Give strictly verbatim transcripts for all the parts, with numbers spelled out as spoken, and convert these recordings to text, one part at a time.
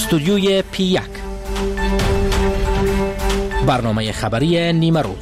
استودیوی پی یک، برنامه خبری نیمه روز.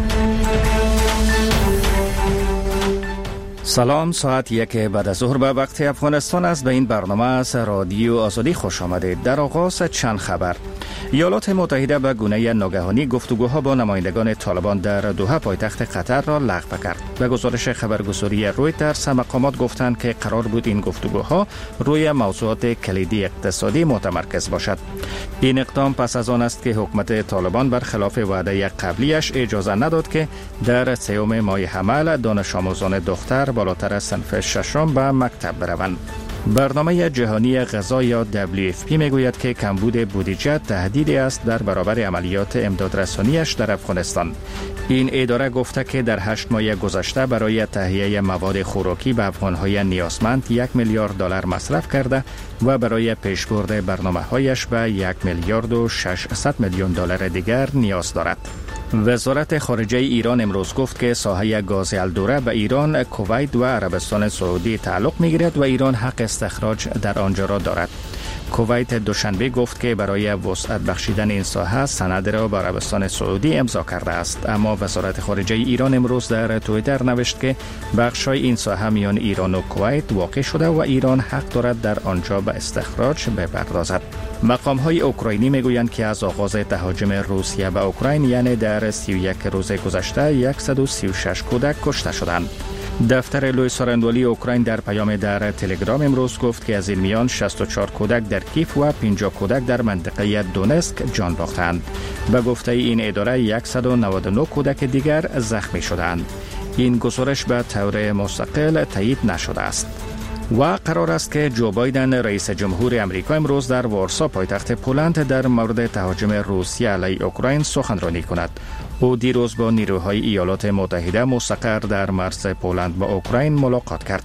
سلام، ساعت یک بعد از ظهر به وقت افغانستان است. به این برنامه از رادیو آزادی خوش آمدید. در آغاز چند خبر. ایالات متحده به گونه ناگهانی گفتگوها با نمایندگان طالبان در دوحه پایتخت قطر را لغو کرد. به گزارش خبرگزاری رویترز، مقامات گفتند که قرار بود این گفتگوها روی موضوعات کلیدی اقتصادی متمرکز باشد. این اقدام پس از آن است که حکومت طالبان برخلاف وعده قبلیش اجازه نداد که در سیوم ماه حمل دانش آموزان دختر بالاتر از صنف ششم به مکتب بروند. برنامه جهانی غذا یا دبلیو اف پی میگوید که کمبود بودجه تهدیدی است در برابر عملیات امدادرسانیش در افغانستان. این اداره گفته که در هشت ماه گذشته برای تهیه مواد خوراکی به افغانهای نیازمند یک میلیارد دلار مصرف کرده و برای پیشبرد برنامه‌هایش به یک میلیارد و ششصد میلیون دلار دیگر نیاز دارد. وزارت خارجه ایران امروز گفت که ساحه گاز الدوره به ایران، کویت و عربستان سعودی تعلق می‌گیرد و ایران حق استخراج در آنجا را دارد. کویت دوشنبه گفت که برای وسعت بخشیدن این ساحه سند را به عربستان سعودی امضا کرده است، اما وزارت خارجه ایران امروز در توییتر نوشت که بخش‌های این ساحه میان ایران و کویت واقع شده و ایران حق دارد در آنجا به استخراج بپردازد. مقام‌های اوکراینی میگویند که از آغاز تهاجم روسیه به اوکراین، یعنی در سی و یک روز گذشته، صد و سی و شش کودک کشته شدند. دفتر لوی سارندولی اوکراین در پیام در تلگرام امروز گفت که از این میان شصت و چهار کودک در کیف و پنجاه کودک در منطقه دونسک جان باختند. به گفته این اداره صد و نود و نه کودک دیگر زخمی شدند. این گزارش به طور مستقل تایید نشده است. و قرار است که جو بایدن رئیس جمهور امریکا امروز در وارسا پایتخت پولند در مورد تهاجم روسیه علیه اوکراین سخنرانی کند. او دیروز با نیروهای ایالات متحده مستقر در مرز پولند با اوکراین ملاقات کرد.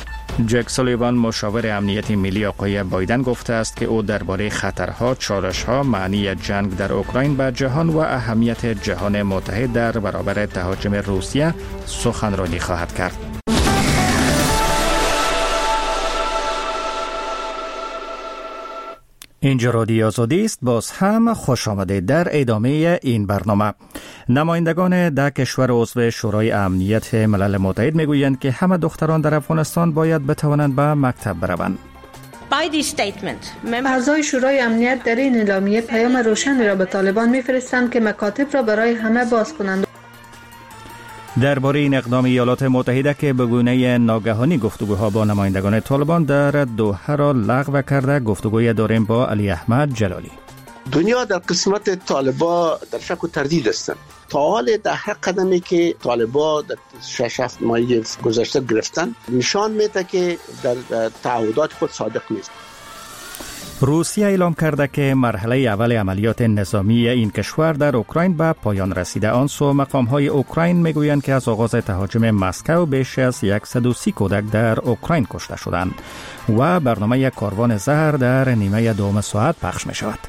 جک سولیوان، مشاور امنیت ملی آقای بایدن، گفته است که او درباره خطرها، چالش‌ها، معنی جنگ در اوکراین به جهان و اهمیت جهان متحد در برابر تهاجم روسیه سخنرانی خواهد کرد. اینجا رادیو آزادی است. باز هم خوش آمدید در ادامه این برنامه. نمایندگان ده کشور عضو شورای امنیت ملل متحد میگویند که همه دختران در افغانستان باید بتوانند به مکتب بروند. اعضای شورای امنیت در این اعلامیه پیام روشنی را به طالبان میفرستند که مکاتب را برای همه باز کنند. درباره این اقدام ایالات متحده که به گونه ناگهانی گفتگوها با نمایندگان طالبان در دوحه را لغو کرده، گفتگوی داریم با علی احمد جلالی. دنیا در قسمت طالبان در شک و تردید هستند. تا حال در هر قدمی که طالبان در شش هفت ماه گذشته گرفتن، نشان میده که در تعهدات خود صادق نیست. روسیه اعلام کرده که مرحله اول عملیات نظامی این کشور در اوکراین به پایان رسیده. آن سو مقام‌های اوکراین میگویند که از آغاز تهاجم مسکو بیش از صد و سی کودک در اوکراین کشته شدند و برنامه کاروان زهر در نیمه دوم ساعت پخش می شود.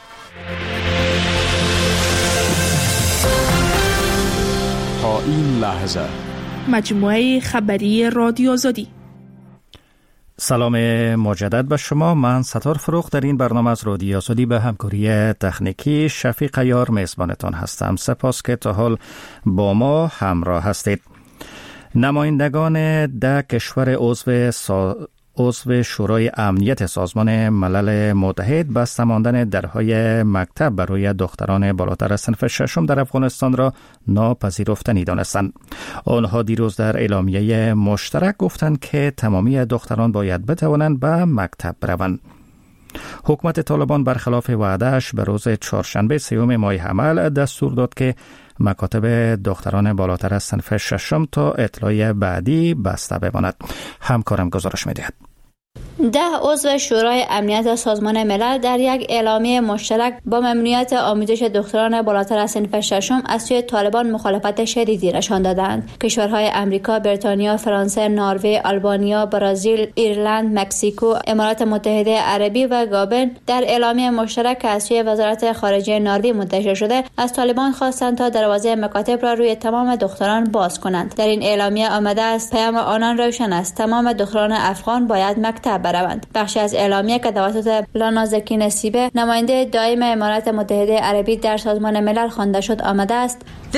تا این لحظه مجموعه خبری رادیو آزادی. سلام مجدد به شما. من ستار فروغ در این برنامه از رادیو آزادی به همکاری تکنیکی شفیق عیار میزبانتان هستم. سپاس که تا حال با ما همراه هستید. نمایندگان ده کشور عضو سا... عضو شورای امنیت سازمان ملل متحد بسته ماندن درهای مکتب برای دختران بالاتر از صنف ششم در افغانستان را ناپذیرفتنی دانستند. آنها دیروز در اعلامیه مشترک گفتند که تمامی دختران باید بتوانند به مکتب بروند. حکومت طالبان برخلاف وعده‌اش به روز چهارشنبه سیوم ماه حمل دستور داد که مکاتب دختران بالاتر از صنف ششم تا اطلاع بعدی بسته بماند. همکارم گزارش می‌دهد. ده عضو شورای امنیت سازمان ملل در یک اعلامیه مشترک با ممنوعیت آموزش دختران بالاتر از صنف ششم از سوی طالبان مخالفت شدیدی نشان دادند. کشورهای امریکا، بریتانیا، فرانسه، نروژ، آلبانیا، برزیل، ایرلند، مکزیکو، امارات متحده عربی و گابن در اعلامیه مشترک که از سوی وزارت خارجه نروژ منتشر شده از طالبان خواستند تا دروازه مکاتب را روی تمام دختران باز کنند. در این اعلامیه آمده است پیام آنان روشن است: تمام دختران افغان باید مکتب روند. بخشی از اعلامیه که توسط لانا زکی نصیبه نماینده دائم امارات متحده عربی در سازمان ملل خوانده شد آمده است: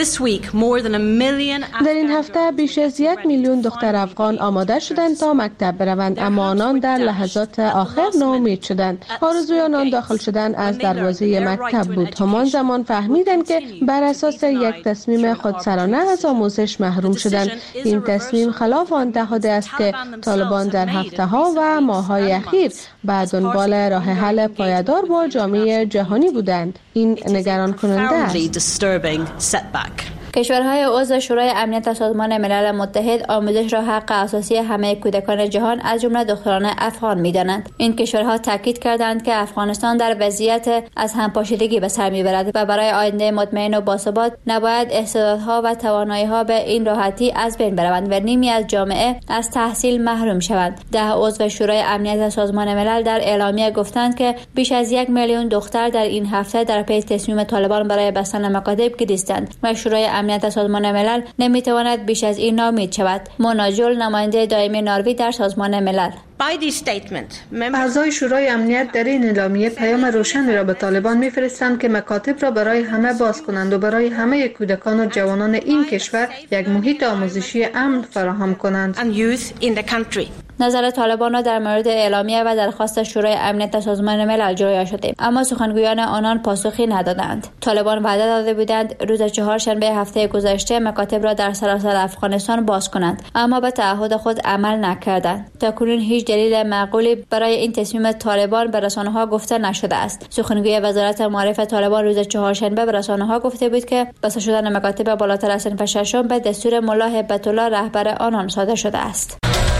در این هفته بیش از یک میلیون دختر افغان آماده شدند تا مکتب بروند، اما آنان در لحظات آخر ناامید شدند. آرزوی آنان داخل شدن از دروازه مکتب بود. همان زمان فهمیدند که بر اساس یک تصمیم خودسرانه از آموزش محروم شدند. این تصمیم خلاف آن تعهد است که طالبان در هفته ها و ماه های اخیر به دنبال راه حل پایدار با جامعه جهانی بودند. این نگران کننده است. کشورهای عضو شورای امنیت سازمان ملل متحد آموزش را حق اساسی همه کودکان جهان از جمله دختران افغان می‌دانند. این کشورها تاکید کردند که افغانستان در وضعیت از همپاشیدگی به سر می‌برد و برای آینده مطمئن و باثبات نباید استعدادها و توانایی‌ها به این راحتی از بین بروند و نیمی از جامعه از تحصیل محروم شوند. ده عضو شورای امنیت سازمان ملل در اعلامیه گفتند که بیش از یک میلیون دختر در این هفته در پی تصمیم طالبان برای بستن مکاتب گریستند و شورای امنیت سازمان ملل نمیتواند بیش از این ناامید شود. مونا جول، نماینده دائمی نروژ در سازمان ملل: اعضای شورای امنیت در این اعلامیه پیام روشنی را به طالبان میفرستند که مکاتب را برای همه باز کنند و برای همه کودکان و جوانان این کشور یک محیط آموزشی امن فراهم کنند. نظر طالبان را در مورد اعلامیه و درخواست شورای امنیت سازمان ملل جویا شده، اما سخنگویان آنان پاسخی ندادند. طالبان وعده داده بودند روز چهارشنبه هفته گذشته مکاتب را در سراسر افغانستان باز کنند، اما به تعهد خود عمل نکردند. تاکنون هیچ دلیل معقولی برای این تصمیم طالبان به رسانه‌ها گفته نشده است. سخنگوی وزارت معارف طالبان روز چهارشنبه به رسانه‌ها گفته بود که بسته شدن مکاتب بالاتر از صنف ششم به دستور ملا هبت الله رهبر آنان صادر شده است.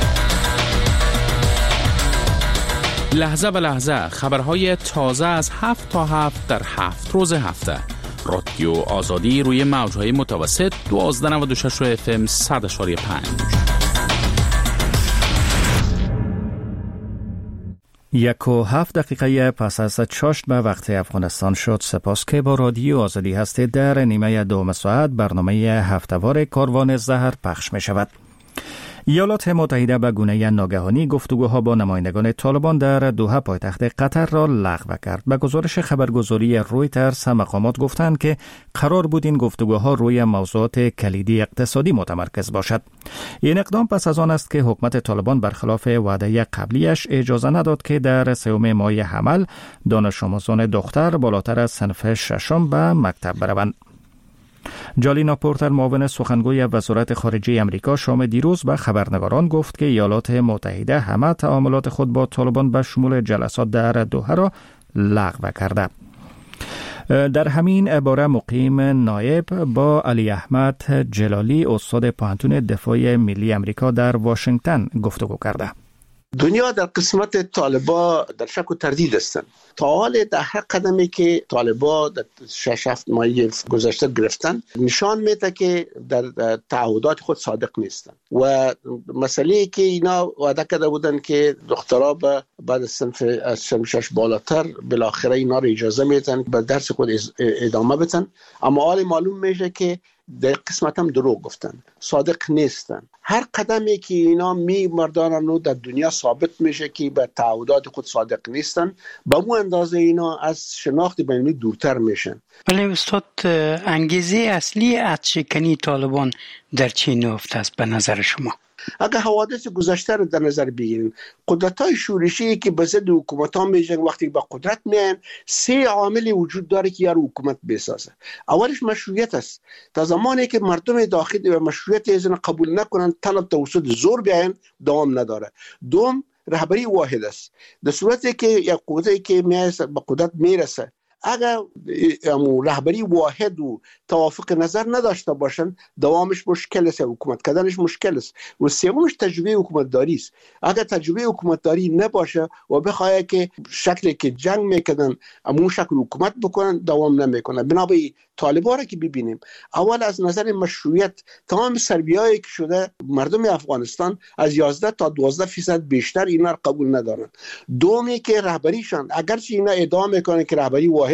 لحظه به لحظه خبرهای تازه از هفت تا هفت در هفت روز هفته. رادیو آزادی روی موجهای متوسط دوازده نود و شش اف ام صد اشاری پنج. یک و هفت دقیقه پس از چاشت به وقت افغانستان شد. سپاس که با رادیو آزادی هستید. در نیمه دوم ساعت برنامه هفته‌وار کاروان زهر پخش می شود. ایالات متحده به گونه ناگهانی گفتگوها با نمایندگان طالبان در دوحه پایتخت قطر را لغو کرد. به گزارش خبرگزاری رویترز مقامات گفتند که قرار بود این گفتگوها روی موضوعات کلیدی اقتصادی متمرکز باشد. این اقدام پس از آن است که حکومت طالبان برخلاف وعده قبلیش اجازه نداد که در سوم ماه حمل دانش آموزان دختر بالاتر از صنف ششم به مکتب بروند. جالینا پورتر، معاون سخنگوی وزارت خارجه امریکا، شام دیروز به خبرنگاران گفت که ایالات متحده همه تعاملات خود با طالبان به شمول جلسات در دوحه را لغو کرده. در همین باره مقیم نایب با علی احمد جلالی، استاد پوهنتون دفاع ملی امریکا در واشنگتن گفتگو کرده. دنیا در قسمت طالبا در شک و تردید هستند. تا حال در هر قدمی که طالبا در شش هفت ماه گذشته گرفتن نشان میده که در تعهدات خود صادق نیستن و مسئله که اینا وعده کرده بودن که دخترها بعد از صنف از صنف شش بالاتر بالاخره اینا رو اجازه میدن به درس خود ادامه بدن، اما حال معلوم میشه که در قسمت هم دروغ گفتن، صادق نیستن. هر قدمی که اینا می مردانن و در دنیا ثابت میشه که به تعهدات خود صادق نیستن، به اون اندازه اینا از شناخت بین‌المللی دورتر میشن. ولی استاد، انگیزه اصلی عدشکنی طالبان در چه نهفته است به نظر شما؟ اگر حوادث گذشته رو در نظر بگیریم، قدرت‌های شورشی که به ضد حکومت‌ها میجنگن وقتی به قدرت میان، سه عامل وجود داره که یار حکومت بسازه. اولش مشروعیت است. تا زمانی که مردم داخلی و مشروعیت از قبول نکنن، طلب توسط زور بیان دوام نداره. دوم، رهبری واحد است. در صورتی که یک قوتی که میایسته به قدرت میرسه، اگر رهبری واحد و توافق نظر نداشته باشند، دوامش مشکل است، حکومت کردنش مشکل است. و سومش تجربه حکومت داری است. اگر تجربه حکومت داری نباشه و بخواه که شکلی که جنگ میکنن امون شکل حکومت بکنن، دوام نمیکنه. بنابراین طالبان را که ببینیم، اول از نظر مشروعیت تمام سربیایی که شده مردم افغانستان از یازده تا دوازده فیصد بیشتر اینا را قبول ندارن. دومی که رهبریشان اگرچه اینا ادعا میکنن که رهبری واحد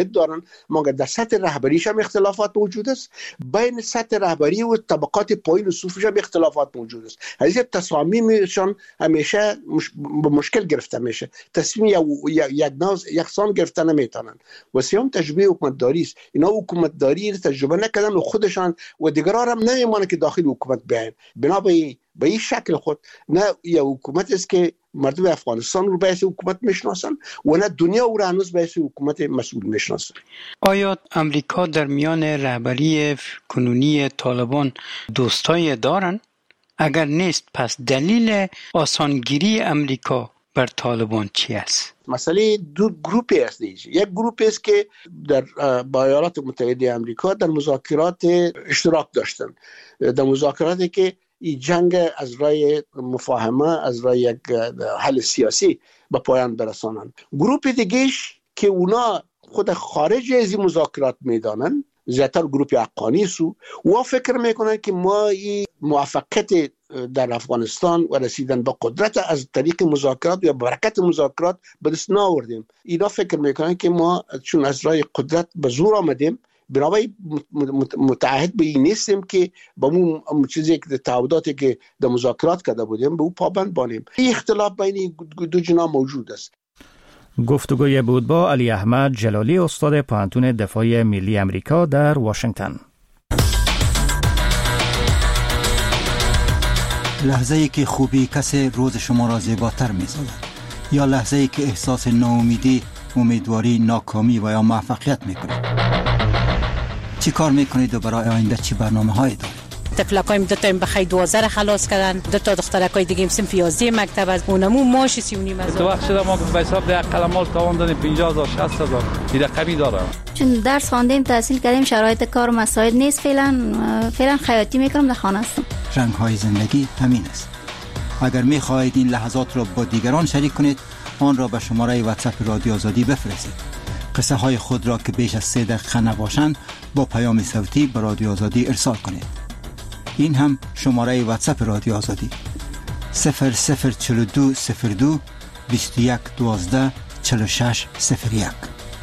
متحد دارن، مگر در سطح رهبریش هم اختلافات موجود است، بین سطح رهبری و طبقات پایین و صوفیش هم اختلافات موجود است. هزینه تصامیمشان همیشه مش... به مشکل گرفته میشه، تصمیم یک ناز یکسان گرفته نمیتونن. و سیام تجربه حکومتداری است. اینا حکومتداری تجربه نکردن و خودشان و دیگران هم نمیمونه که داخل حکومت بیاین. بنا به به این شکل خود نه یا حکومت است که مردم افغانستان رو به حیث حکومت میشناسن و نه دنیا او را هنوز به حیث حکومت مسئول میشناسن. آیا امریکا در میان رهبری کنونی طالبان دوستای دارن؟ اگر نیست پس دلیل آسانگیری امریکا بر طالبان چی است؟ مسئله دو گروپی است دیگه. یک گروپ است که در با ایالات متحده آمریکا در مذاکرات اشتراک داشتن، در مذاکراتی که این جنگ از رای مفاهمه، از رای یک حل سیاسی به پایان برسانند. گروپ دیگهش که اونا خود خارج از این مذاکرات میدانن، زیادتر گروپ حقانی سو و فکر میکنن که ما این موفقیت در افغانستان و رسیدن به قدرت از طریق مذاکرات یا برکت مذاکرات به دست نآوردیم. اینا فکر میکنن که ما چون از رای قدرت به زور آمدیم، بنابراین متعهد به این نیستیم که با اون چیزی که تعهداتی که در مذاکرات کرده بودیم به اون پابند باشیم. این اختلاف بین دو جناح موجود است. گفتگوی بود با علی احمد جلالی، استاد پوهنتون دفاع ملی امریکا در واشنگتن. لحظه‌ای که خوبی کسی روز شما را زیباتر می‌سازد، یا لحظه‌ای که احساس ناامیدی، امیدواری، ناکامی و یا موفقیت می‌کنید. چی کار می‌کنید و برای آینده چی برنامه‌هایی دارید؟ تفلکایم دو تا بخیر دوازده خلاص کردن، دو تا دخترکای دیگه صنف یازده مکتب از اونمو ماش سی و نیم هزار. تو وقت شده ما به حساب ده قلمال تاوان دادیم پنجاه هزار شصت هزار این رقمی داره. چون درس خواندیم تحصیل کردیم، شرایط کار و مساعد نیست، فعلا فعلا خیاطی میکنم، در خانه هستم. رنگ‌های زندگی همین است. اگر می‌خواهید این لحظات را با دیگران شریک کنید، آن را به شماره واتساپ رادیو آزادی بفرستید. قصه های خود را که بیش از سه دقیقه نباشند با پیام صوتی به رادیو آزادی ارسال کنید. این هم شماره واتساپ رادیو آزادی صفر صفر چهل و دو صفر دو بیست و یک دوازده چهل و شش صفر یک.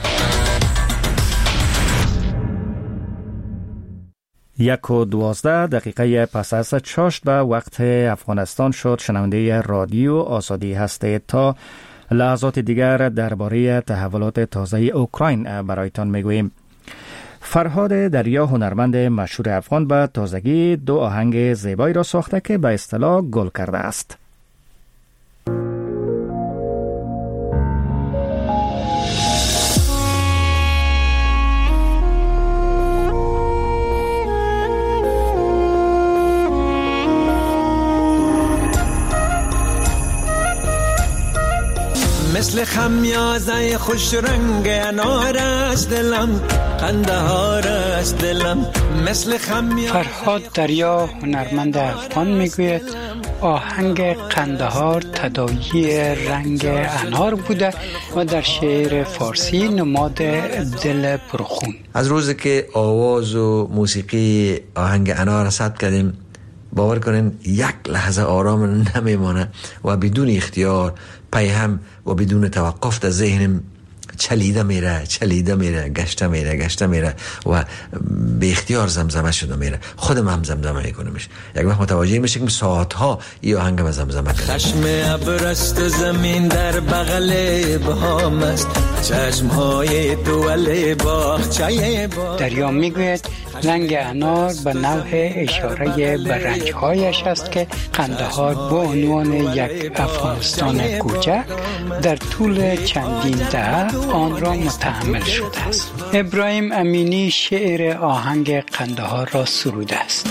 یک و دوازده دقیقه پس از چاشت به وقت افغانستان شد. شنونده رادیو آزادی هستید. تا لحظات دیگر درباره تحولات تازه اوکراین برایتان میگوییم. فرهاد دریا، هنرمند مشهور افغان، به تازگی دو آهنگ زیبایی را ساخته که به اصطلاح گل کرده است. مثل خمیازه خوش رنگ انارش دلم، قندهارش دلم مثل خمیازه. فرهاد دریا، هنرمند افغان، میگوید آهنگ قندهار تداعی رنگ انار بوده و در شعر فارسی نماد دل پرخون. از روزی که آواز و موسیقی آهنگ انار ثبت کردیم، باور کنین یک لحظه آرام نمیمانه و بدون اختیار پی هم و بدون توقف در ذهنم چلیده میره چلیده میره گشته میره گشته میره و به اختیار زمزمه شده میره. خودم هم زمزمه میکنمش. یک وقت متوجه میشه که ساعتها این آهنگ ما زمزمه کنم. خشم ابرست زمین در بغل بام است، چشمهای دول باغچه با. دریا میگوید رنگ انار به نوع اشاره به رنجهایش است که قندهار با عنوان یک افغانستان کوچک در طول چندین دهه آن را متحمل شده است. ابراهیم امینی شعر آهنگ قندهار را سروده است.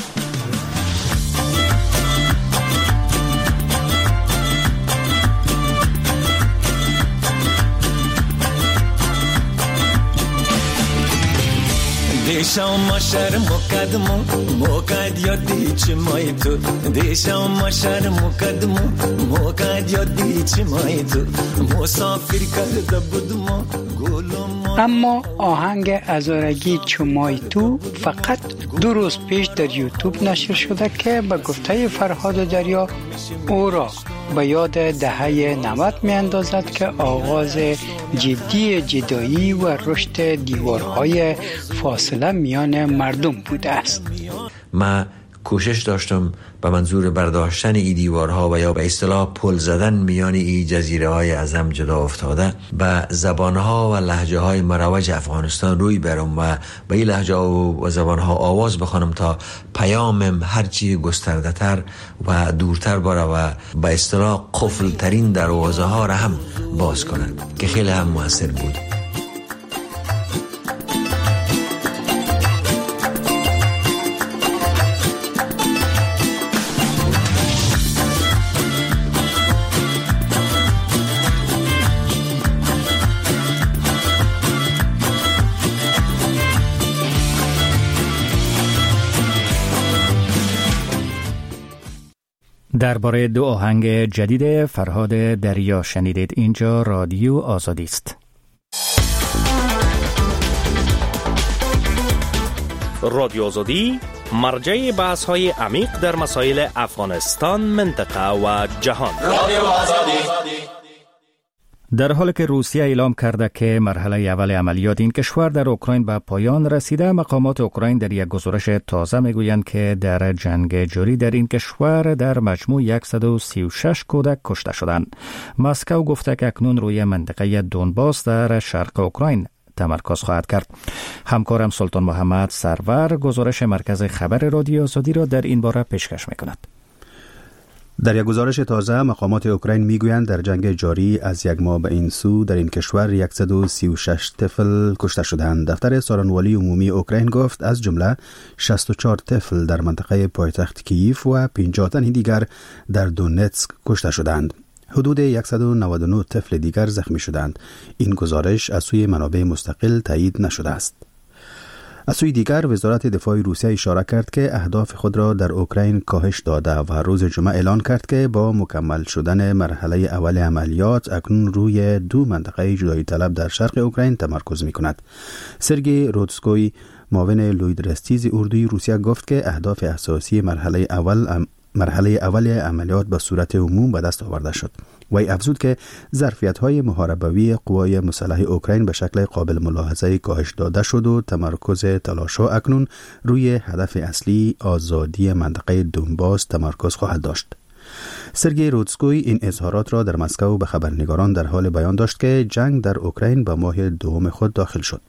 دیشم ما شرم و قدم موقع یادی چی مای تو، دیشم ما شرم و قدم موقع یادی چی مای تو، مسافر کرده بودم گلم. اما آهنگ ازارگی چمای تو فقط دو روز پیش در یوتیوب نشر شده که به گفته فرهاد دریا او را به یاد دهه نود می اندازد که آغاز جدی جدایی و رشد دیوارهای فاصله میان مردم بوده است. ما کوشش داشتم به منظور برداشتن ای دیوارها و یا به اصطلاح پل زدن میان ای جزیره های از هم جدا افتاده به زبانها و لهجه های مروج افغانستان روی برم و به این لهجه و زبانها آواز بخوانم تا پیامم هرچی گسترده تر و دورتر باره و به اصطلاح قفل ترین دروازه ها را هم باز کنند که خیلی هم موثر بود. درباره دو آهنگ جدید فرهاد دریا شنیدید. اینجا رادیو آزادی است. رادیو آزادی مرجع بحث های عمیق در مسائل افغانستان، منطقه و جهان. رادیو آزادی. در حالی که روسیه اعلام کرده که مرحله اول عملیات این کشور در اوکراین به پایان رسیده، مقامات اوکراین در یک گزارش تازه میگویند که در جنگ جاری در این کشور در مجموع صد و سی و شش کودک کشته شدند. مسکو گفته که اکنون روی منطقه دونباس در شرق اوکراین تمرکز خواهد کرد. همکارم سلطان محمد سرور گزارش مرکز خبر رادیو آزادی را در این باره پیشکش میکند. در یک گزارش تازه مقامات اوکراین میگویند در جنگ جاری از یک ماه به این سو در این کشور صد و سی و شش طفل کشته شدند. دفتر سارنوالی عمومی اوکراین گفت از جمله شصت و چهار طفل در منطقه پایتخت کییف و پنجاه تن دیگر در دونتسک کشته شدند. حدود صد و نود و نه طفل دیگر زخمی شدند. این گزارش از سوی منابع مستقل تایید نشده است. از سوی دیگر وزارت دفاع روسیه اشاره کرد که اهداف خود را در اوکراین کاهش داده و روز جمعه اعلان کرد که با مکمل شدن مرحله اول عملیات اکنون روی دو منطقه جدایی طلب در شرق اوکراین تمرکز می کند. سرگئی رودسکوی معاون لوید رستیز اردوی روسیه گفت که اهداف اساسی مرحله اول مرحله اول عملیات به صورت عموم به دست آورده شد. وی افزود که ظرفیت‌های محاربوی قوای مسلح اوکراین به شکل قابل ملاحظه کاهش داده شد و تمرکز تلاش‌ها اکنون روی هدف اصلی آزادی منطقه دونباس تمرکز خواهد داشت. سرگئی رودسکوی این اظهارات را در مسکو به خبرنگاران در حال بیان داشت که جنگ در اوکراین به ماه دوم خود داخل شد.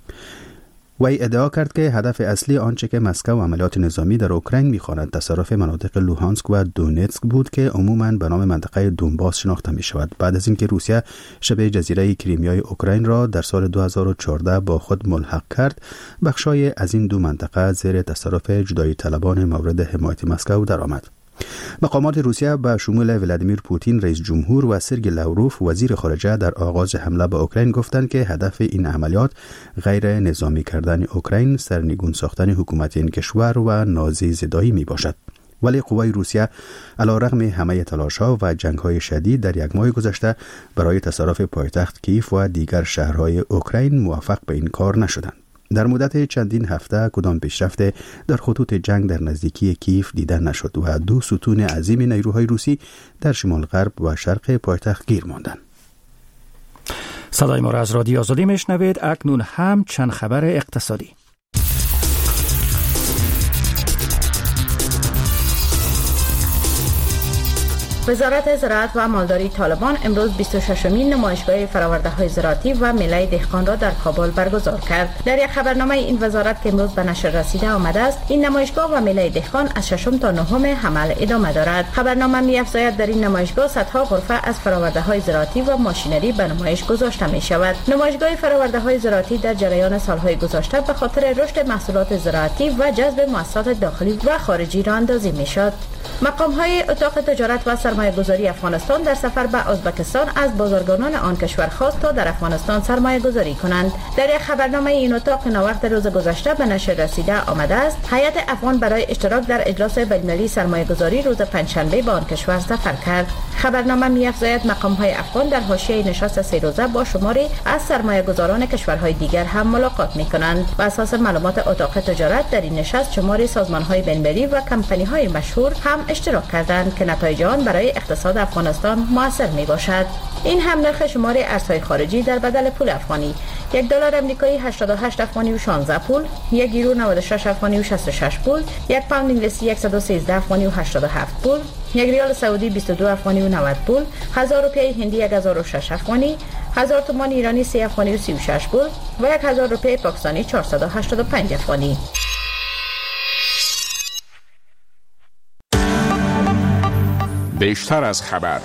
وی ادعا کرد که هدف اصلی آنچه که مسکو عملیات نظامی در اوکراین می‌خواند تصرف مناطق لوهانسک و دونتسک بود که عموماً به نام منطقه دونباس شناخته می‌شود بعد از اینکه روسیه شبه جزیره کریمیای اوکراین را در سال دو هزار و چهارده با خود ملحق کرد. بخشای از این دو منطقه زیر تصرف جدایی طلبان مورد حمایت مسکو درآمد. مقامات روسیه به شمول ولادیمیر پوتین رئیس جمهور و سرگئی لاوروف وزیر خارجه در آغاز حمله به اوکراین گفتند که هدف این عملیات غیر نظامی کردن اوکراین، سرنگون ساختن حکومت این کشور و نازی زدایی می باشد. ولی قوای روسیه علیرغم همه تلاش‌ها و جنگ‌های شدید در یک ماه گذشته برای تصرف پایتخت کیف و دیگر شهرهای اوکراین موفق به این کار نشدند. در مدت چندین هفته کدام پیشرفت در خطوط جنگ در نزدیکی کیف دیده نشد و دو ستون عظیم نیروهای روسی در شمال غرب و شرق پایتخت گیر ماندند. صدای ما را از رادیو آزادی میشنوید. اکنون هم چند خبر اقتصادی. وزارت زراعت و مالداری طالبان امروز بیست و ششمین نمایشگاه فرآورده‌های زراعتی و میله دهقان را در کابل برگزار کرد. در یک خبرنامه این وزارت که امروز به نشر رسیده آمده است، این نمایشگاه و میله دهقان از ششم تا نهم حمل ادامه دارد. خبرنامه می‌افزاید در این نمایشگاه صدها غرفه از فرآورده‌های زراعتی و ماشینری به نمایش گذاشته می‌شود. نمایشگاه فرآورده‌های زراعتی در جریان سال‌های گذشته به خاطر رشد محصولات زراعتی و جذب مؤسسات داخلی و خارجی را اندازی می‌شد. مقام‌های اتاق تجارت و سرمایه‌گذاری افغانستان در سفر به ازبکستان از بازرگانان آن کشور خواست تا در افغانستان سرمایه‌گذاری کنند. در یک خبرنامه این اتاق نوقت روز گذشته به نشر رسیده آمده است، هیئت افغان برای اشتراک در اجلاس بین‌المللی سرمایه‌گذاری روز پنجشنبه به آن کشور سفر کرد. خبرنامه می‌افزاید مقام‌های افغان در حاشیه نشست سه روزه با شماری از سرمایه‌گذاران کشورهای دیگر هم ملاقات می‌کنند. بر اساس معلومات اتاق تجارت در این نشست شماری سازمان‌های بین‌المللی و کمپانی‌های مشهور هم اشتراک کردند که نتایج آن برای اقتصاد افغانستان موثر می باشد. این هم نرخ شمار ارزهای خارجی در بدل پول افغانی: یک دلار امریکایی هشتاد و هشت افغانی و شانزده پول، یک یورو نود و شش افغانی و شصت و شش پول، یک پوند انگلیسی صد و سیزده افغانی و هشتاد و هفت پول، یک ریال سعودی بیست و دو افغانی و نود پول، هزار روپیه هندی یک هزار و شش افغانی، هزار تومان ایرانی سه افغانی و سی و شش پول و یک هزار روپیه پاکستانی چهارصد و هشتاد و پنج افغانی. بیشتر از خبر.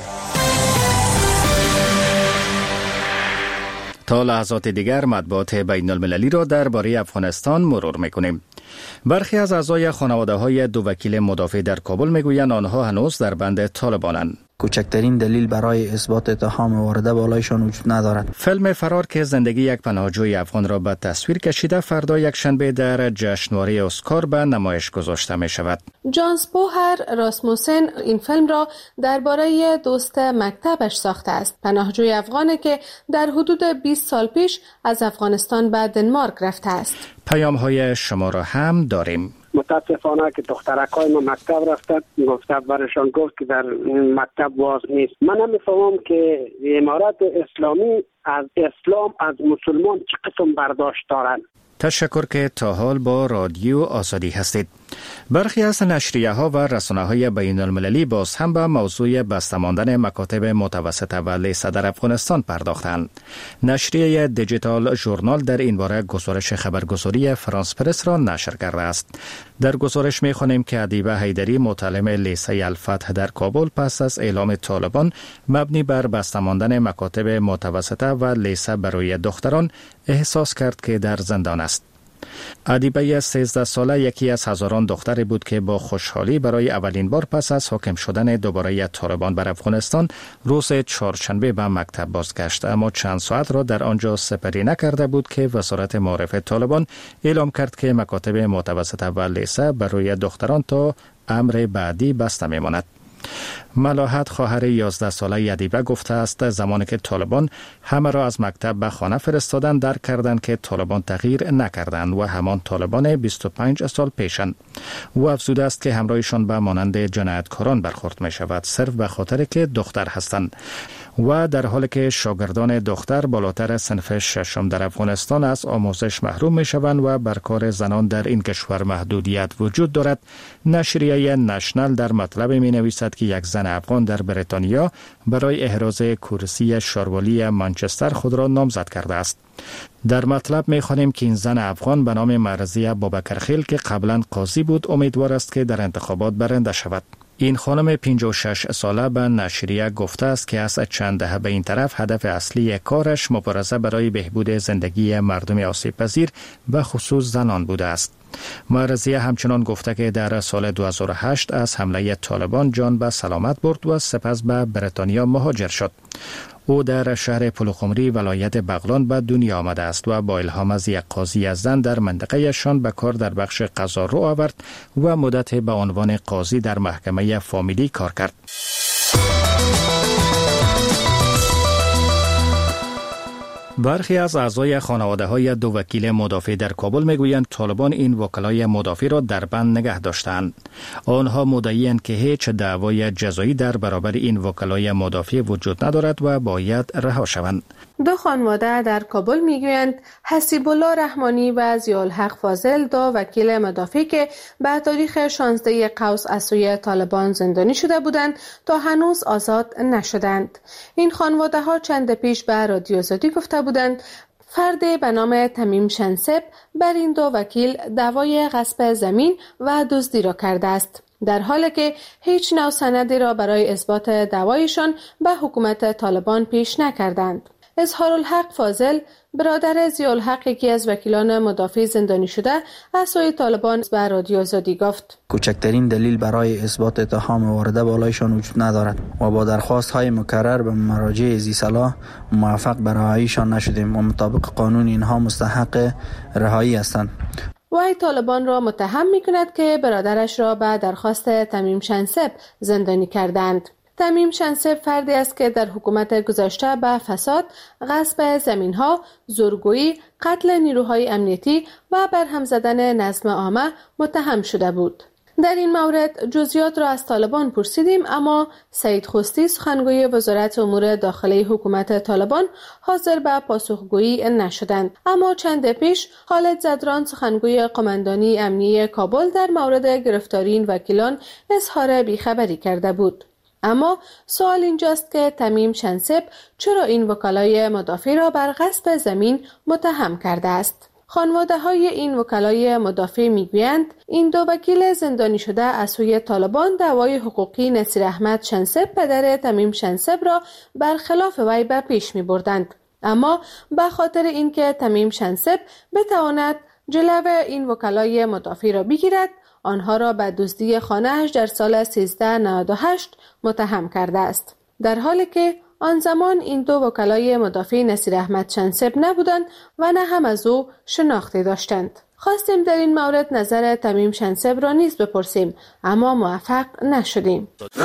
تا لحظات دیگر مطبوعات بین المللی را درباره افغانستان مرور میکنیم. برخی از اعضای خانواده‌های دو وکیل مدافع در کابل میگویند آنها هنوز در بند طالبانند. کوچکترین دلیل برای اثبات اتهام وارده بالایشان وجود ندارد. فیلم فرار که زندگی یک پناهجوی افغان را به تصویر کشیده فردا یک شنبه در جشنواره اسکار به نمایش گذاشته می شود. جانس بوهر راسموسن این فیلم را درباره دوست مکتبش ساخته است. پناهجوی افغانی که در حدود بیست سال پیش از افغانستان به دنمارک رفته است. پیام های شما را هم داریم. متاسفانه که دخترکای ما مکتب رفتن، گفته برشان گفت که در مکتب باز نیست. من نمیفهمم که امارات اسلامی از اسلام از مسلمان چه قسم برداشت دارند. تشکر که تا حال با رادیو آزادی هستید. برخی از نشریه ها و رسانه های بین المللی باز هم به موضوع بسته ماندن مکاتب متوسطه و لیسه در افغانستان پرداختند. نشریه دیجیتال ژورنال در این باره گزارش خبرگزاری فرانس پرس را نشر کرده است. در گزارش می خوانیم که ادیبه حیدری، معلم لیسه الفتح در کابل، پس از اعلام طالبان مبنی بر بسته ماندن مکاتب متوسطه و لیسه برای دختران احساس کرد که در زندان است. ادیبه سیزده ساله یکی از هزاران دختری بود که با خوشحالی برای اولین بار پس از حاکم شدن دوباره طالبان بر افغانستان روز چهارشنبه به مکتب بازگشت، اما چند ساعت را در آنجا سپری نکرده بود که وزارت معارف طالبان اعلام کرد که مکاتب متوسطه و لیسه برای دختران تا امر بعدی بسته میماند. ملاحت خواهر یازده ساله ادیبه گفته است زمانی که طالبان همه را از مکتب به خانه فرستادند درک کردند که طالبان تغییر نکردند و همان طالبان بیست و پنج سال پیشند. او افزوده است که همراهشان به مانند جنایتکاران برخورد می شود صرف به خاطر که دختر هستند و در حالی که شاگردان دختر بالاتر صنف ششم در افغانستان از آموزش محروم می شوند و بر کار زنان در این کشور محدودیت وجود دارد. نشریه نشنل در مطلب می نویسد که یک زن افغان در بریتانیا برای احراز کرسی شاروالی منچستر خود را نامزد کرده است. در مطلب می خوانیم که این زن افغان به نام مرضیه بابکرخیل که قبلا قاضی بود امیدوار است که در انتخابات برنده شود. این خانم پنجاه و شش ساله به نشریه گفته است که از چند دهه به این طرف هدف اصلی کارش مبارزه برای بهبود زندگی مردم آسیب پذیر به خصوص زنان بوده است. مرضیه همچنان گفته که در سال دو هزار و هشت از حمله طالبان جان به سلامت برد و سپس به بریتانیا مهاجر شد. او در شهر پلوخمری ولایت بغلان به دنیا آمده است و با الهام از یک قاضی زن در منطقه شان به کار در بخش قضا رو آورد و مدت به عنوان قاضی در محکمه فامیلی کار کرد. برخی از اعضای خانواده‌های دو وکیل مدافع در کابل میگویند طالبان این وکلای مدافع را در بند نگه داشتند. آنها مدعی‌اند که هیچ دعوای جزایی در برابر این وکلای مدافع وجود ندارد و باید رها شوند. دو خانواده در کابل میگویند حسیب الله رحمانی و ضیاءالحق فاضل، دو وکیل مدافع که به تاریخ شانزده قوس از سوی طالبان زندانی شده بودند تا هنوز آزاد نشدند. این خانواده ها چند پیش به رادیو آزادی گفته بودند فردی به نام تمیم شنسب بر این دو وکیل دعوای غصب زمین و دزدی را کرده است، در حالی که هیچ نوع سندی را برای اثبات دعوایشان به حکومت طالبان پیش نکردند. اظهارالحق فاضل، برادر ضیاءالحق یکی از وکیلان مدافع زندانی شده، از سوی طالبان به رادیو آزادی گفت کوچکترین دلیل برای اثبات اتهام وارده بالایشان وجود ندارد و با درخواست های مکرر به مراجع ذی صلاح موفق به رهاییشان نشدیم و مطابق قانون اینها مستحق رهایی هستند. وی طالبان را متهم می کند که برادرش را به درخواست تمیم شنسب زندانی کردند. تمیم شنسب فردی است که در حکومت گذشته به فساد، غصب زمین‌ها، زورگویی، قتل نیروهای امنیتی و برهم زدن نظم عامه متهم شده بود. در این مورد جزئیات را از طالبان پرسیدیم، اما سعید خوستی سخنگوی وزارت امور داخلی حکومت طالبان حاضر به پاسخگویی نشدند. اما چند پیش خالد زدران سخنگوی قماندانی امنیه کابل در مورد گرفتاری این وکیلان اظهار بیخبری کرده بود. اما سوال اینجاست که تمیم شنسب چرا این وکلای مدافع را بر غصب زمین متهم کرده است؟ خانواده های این وکلای مدافع میگویند این دو وکیل زندانی شده از سوی طالبان دعوای حقوقی نصیر احمد شنسب پدر تمیم شنسب را برخلاف وی به پیش می بردند. اما به خاطر اینکه تمیم شنسب بتواند جلو این وکلای مدافع را بگیرد، آنها را به دزدی خانه‌اش در سال سیزده نود و هشت متهم کرده است، در حالی که آن زمان این دو وکلای مدافع نصیر احمد شنسب نبودند و نه هم از او شناختی داشتند. خواستیم در این مورد نظر تمیم شنسب را نیز بپرسیم، اما موفق نشدیم.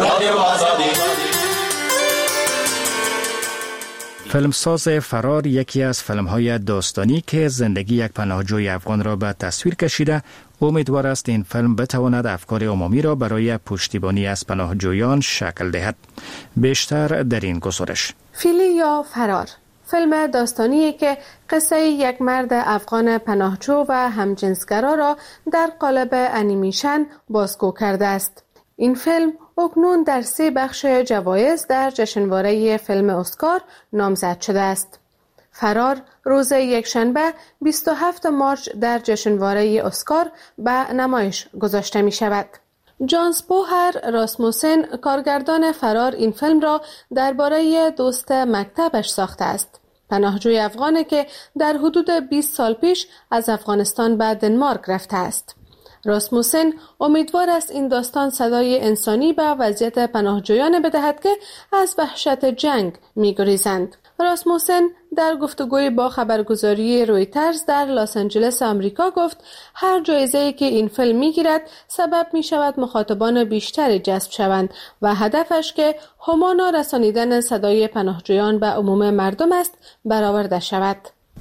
فیلمساز فرار یکی از فیلم‌های داستانی که زندگی یک پناهجوی افغان را به تصویر کشیده، امیدوار است این فیلم بتواند افکار عمومی را برای پشتیبانی از پناهجویان شکل دهد. بیشتر در این گزارش. فیلی یا فرار، فیلم داستانی که قصه یک مرد افغان پناهجو و همجنسگرا را در قالب انیمیشن بازگو کرده است. این فیلم اکنون در سه بخش جوایز در جشنواره فیلم اسکار نامزد شده است. فرار روز یکشنبه بیست و هفتم مارس در جشنواره اسکار به نمایش گذاشته می شود. جانس بوهر راسموسن کارگردان فرار این فیلم را درباره دوست مکتبش ساخته است. پناهجوی افغانی که در حدود بیست سال پیش از افغانستان به دنمارک رفته است. راسموسن امیدوار است این داستان صدای انسانی به وضعیت پناهجویان بدهد که از وحشت جنگ می‌گریزند. راسموسن در گفتگوی با خبرگزاری رویترز در لس آنجلس آمریکا گفت هر جایزه‌ای که این فیلم می‌گیرد سبب می‌شود مخاطبان بیشتری جذب شوند و هدفش که همانا رسانیدن صدای پناهجویان به عموم مردم است برآورده شود.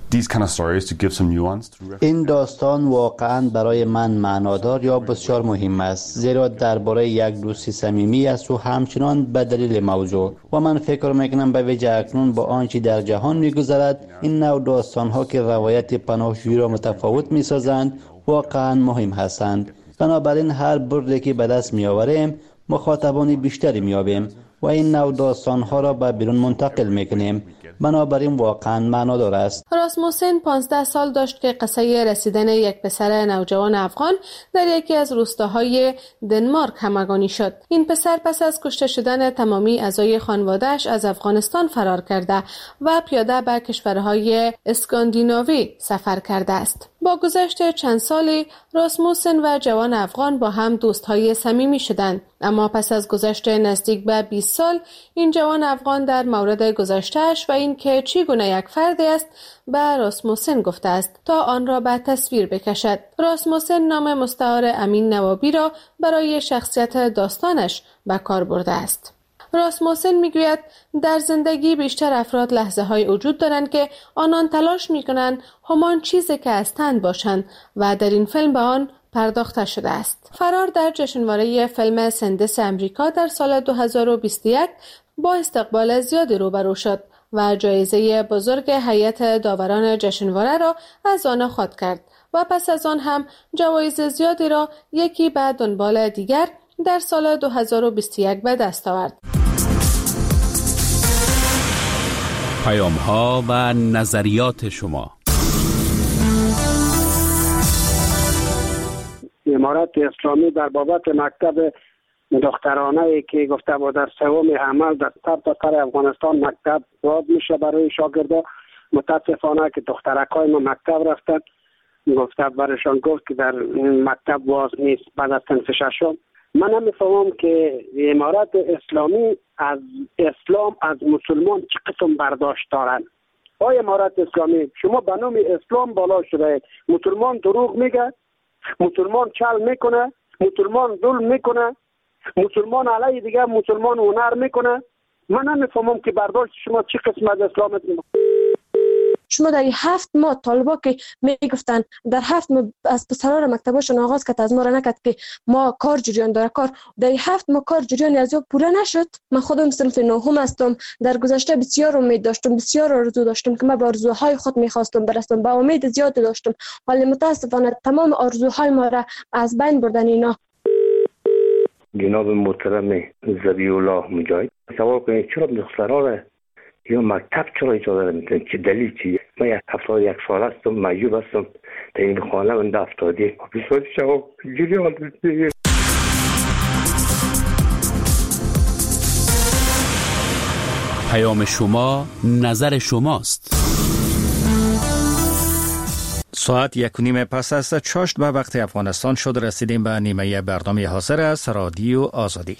این داستان واقعا برای من معنادار یا بسیار مهم است، زیرا درباره یک دوستی صمیمی است و همچنان به دلیل موضوع و من فکر میکنم به ویژه اکنون با آنچه در جهان میگذرد این نوع داستان ها که روایت پناهجویی را متفاوت میسازند واقعا مهم هستند. بنابراین هر بردی که به دست میآوریم مخاطبان بیشتری میابیم و این نوع داستان ها را به بیرون منتقل میکنیم. بنابراین واقعا معنادار است. راسموسن پانزده سال داشت که قصه رسیدن یک پسر نوجوان افغان در یکی از روستاهای دنمارک همگانی شد. این پسر پس از کشته شدن تمامی اعضای خانواده‌اش از افغانستان فرار کرده و پیاده به کشورهای اسکاندیناوی سفر کرده است. با گذشت چند سالی راسموسن و جوان افغان با هم دوستهای صمیمی شدند، اما پس از گذشت نزدیک به بیست سال این جوان افغان در مورد گذشته‌اش و اینکه چگونه یک فرد است به راسموسن گفته است تا آن را به تصویر بکشد. راسموسن نام مستعار امین نوابی را برای شخصیت داستانش به کار برده است. راسموسن میگوید در زندگی بیشتر افراد لحظه های وجود دارند که آنان تلاش میکنند همان چیزی که هستند باشند و در این فیلم به آن پرداخته شده است. فرار در جشنواره فیلم سندس امریکا در سال دو هزار و بیست و یک با استقبال زیادی روبرو شد و جایزه بزرگ هیئت داوران جشنواره را از آن خود کرد و پس از آن هم جوایز زیادی را یکی بعد دنبال دیگر در سال دو هزار و بیست و یک به دست آورد. پیام ها و نظریات شما. امارت اسلامی در بابت مکتب دخترانه ای که گفته بود در سوم عمل در سر سر افغانستان مکتب باز میشه برای شاگردا، متاسفانه که دخترکای ما مکتب رفتن، گفته برشان گفت که در مکتب باز نیست بعد از صنف ششم. من نمیفهمم که امارت اسلامی از اسلام از مسلمان چه قسم برداشت دارن. آیا امارت اسلامی شما به نام اسلام بالا شده، مسلمان دروغ میگه، مسلمان چل میکنه، مسلمان ظلم میکنه، مسلمان علیه دیگه مسلمان هنر میکنه. من نمیفهمم که برداشت شما چه قسم از اسلام. شما در هفت ماه طالبا که میگفتن در هفت ماه از پسران مکتباشون آغاز کرد از ما را نکرد که ما کار جریان داره کار در هفت ماه کار جریان از یا پوره نشد. من خودم صنف نهم هستم. در گذشته بسیار امید داشتم، بسیار آرزو داشتم که من به آرزوهای خود میخواستم برسم، با امید زیاد داشتم، ولی متاسفانه تمام آرزوهای ما را از بین بردن اینا. جناب محترم ذبیح الله مجاهد سوال کنید چرا دخترها را یا مکتب چرا اجازه نمیدن؟ چه دلیل چیه؟ من یک هفتاد یک سال هستم، معیوب هستم، در این خانه من افتادی بسیار شما جوری حال بسیار. پیام شما نظر شماست. ساعت یک و نیم پس از چاشت به وقت افغانستان شد. رسیدیم به نیمه برنامه حاضر از رادیو آزادی.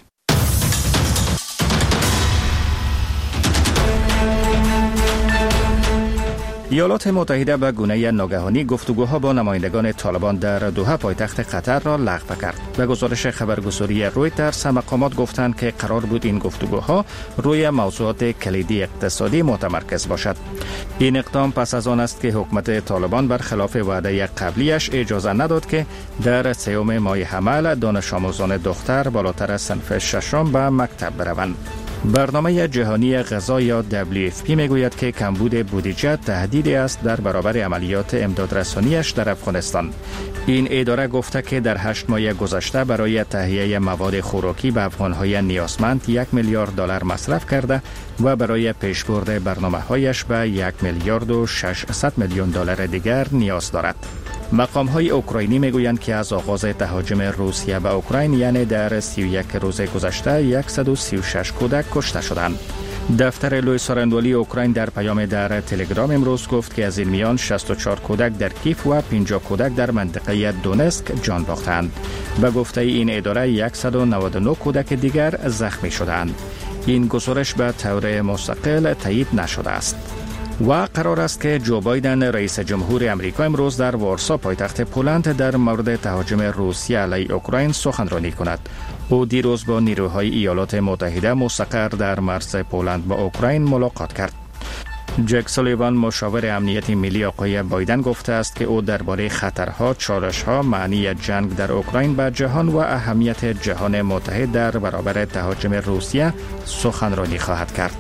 ایالات متحده به گونه ناگهانی گفتگوها با نمایندگان طالبان در دوحه پایتخت قطر را لغو کرد. به گزارش خبرگزاری رویترز مقامات گفتند که قرار بود این گفتگوها روی موضوعات کلیدی اقتصادی متمرکز باشد. این اقدام پس از آن است که حکومت طالبان برخلاف وعده قبلیش اجازه نداد که در سوم ماه حمل دانش آموزان دختر بالاتر از صنف ششم به مکتب بروند. برنامه جهانی غذا یا دبلیو اف پی میگوید که کمبود بودجه تهدیدی است در برابر عملیات امدادرسانیش در افغانستان. این اداره گفته که در هشت ماه گذشته برای تهیه مواد خوراکی به افغانهای نیازمند یک میلیارد دلار مصرف کرده و برای پیشبرد برنامه‌هایش به یک میلیارد و ششصد میلیون دلار دیگر نیاز دارد. مقام‌های اوکراینی میگویند که از آغاز تهاجم روسیه به اوکراین یعنی در سی و یک روز گذشته صد و سی و شش کودک کشته شدند. دفتر لوی سارنوالی اوکراین در پیام در تلگرام امروز گفت که از این میان شصت و چهار کودک در کیف و پنجاه کودک در منطقه دونسک جان باختند. به گفته این اداره صد و نود و نه کودک دیگر زخمی شدند. این گزارش به طور مستقل تایید نشده است. و قرار است که جو بایدن رئیس جمهور امریکا امروز در وارسا پایتخت پولند در مورد تهاجم روسیه علیه اوکراین سخنرانی کند. او دیروز با نیروهای ایالات متحده مستقر در مرز پولند با اوکراین ملاقات کرد. جک سولیوان مشاور امنیت ملی آقای بایدن گفته است که او درباره خطرها، چالش‌ها، معنی جنگ در اوکراین به جهان و اهمیت جهان متحد در برابر تهاجم روسیه سخنرانی خواهد کرد.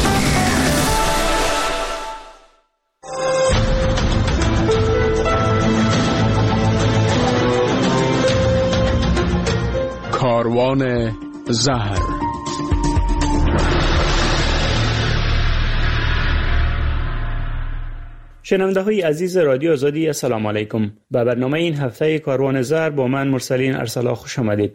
کاروان زهر. شنونده های عزیز رادیو آزادی، السلام علیکم. به برنامه این هفته کاروان زهر با من مرسلین ارسلا خوش آمدید.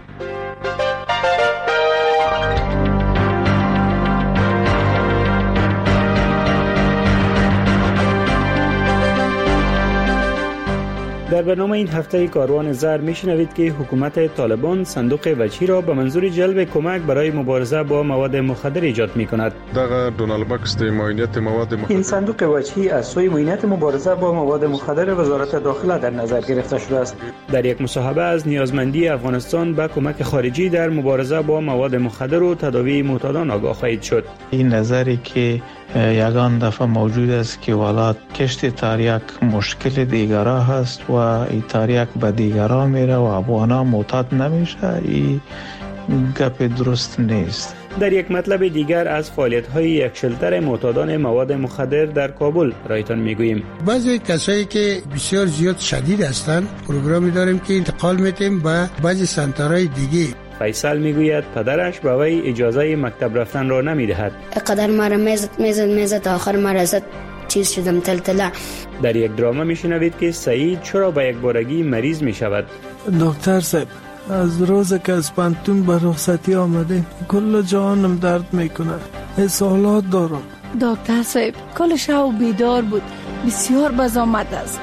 در برنامه این هفته کاروان زهر میشنوید که حکومت طالبان صندوق وجهی را به منظور جلب کمک برای مبارزه با مواد مخدر ایجاد می کند. دغه دونالد بکس د معاینات مواد مخدر. این صندوق وجهی از سوی معاینات مبارزه با مواد مخدر وزارت داخله در نظر گرفته شده است. در یک مصاحبه از نیازمندی افغانستان به کمک خارجی در مبارزه با مواد مخدر و تداوی معتادان آگاه خواهید شد. این نظری که یگان دفعه موجود است که ولات کشت تاریک مشکل دیگرها هست و این تاریک به دیگرها میره و افغانا معتاد نمیشه، این گپ درست نیست. در یک مطلب دیگر از فعالیت‌های یک شلتر معتادان مواد مخدر در کابل رایتان میگوییم. بعضی کسایی که بسیار زیاد شدید هستند پروگرامی داریم که انتقال میتیم به بعضی سنترهای دیگه. فیصل میگوید پدرش به وی اجازه مکتب رفتن را نمیدهد. قدر مرا میزد میزد میزد آخر مرا زد چیز شدم تلتلا. در یک دراما میشنوید که سعید چرا به یک بارگی مریض میشود. دکتر صاحب، از روز که از پانتون به رخصتی آمده کل جانم درد میکنه، اصالات دارم. دکتر صاحب کل شب بیدار بود، بسیار بزامت است.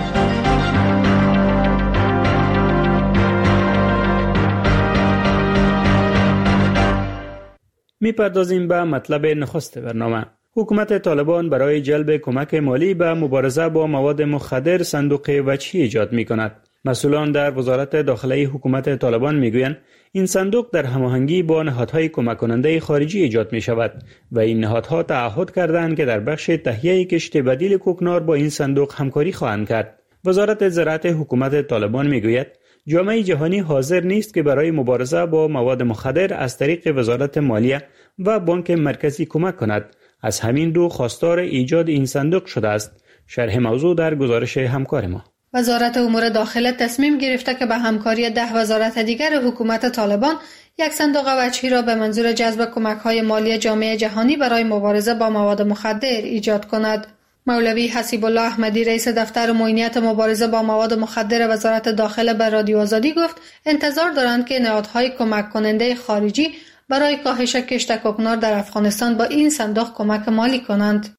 میپردازیم به مطلب نخست برنامه. حکومت طالبان برای جلب کمک مالی به مبارزه با مواد مخدر صندوق وجهی ایجاد می کند. مسئولان در وزارت داخلی حکومت طالبان میگویند این صندوق در هماهنگی با نهادهای کمک کننده خارجی ایجاد می شود و این نهادها تعهد کردند که در بخش تهیه کشت بدیل کوکنار با این صندوق همکاری خواهند کرد. وزارت زراعت حکومت طالبان میگوید جامعه جهانی حاضر نیست که برای مبارزه با مواد مخدر از طریق وزارت مالیه و بانک مرکزی کمک کند. از همین رو خواستار ایجاد این صندوق شده است. شرح موضوع در گزارش همکار ما. وزارت امور داخله تصمیم گرفته که به همکاری ده وزارت دیگر حکومت طالبان یک صندوق وجهی را به منظور جذب کمک‌های مالی جامعه جهانی برای مبارزه با مواد مخدر ایجاد کند. مولوی حسیب الله احمدی رئیس دفتر معینیت مبارزه با مواد مخدر وزارت داخله به رادیو آزادی گفت انتظار دارند که نهادهای کمک کننده خارجی برای کاهش کشت کوکنار در افغانستان با این صندوق کمک مالی کنند.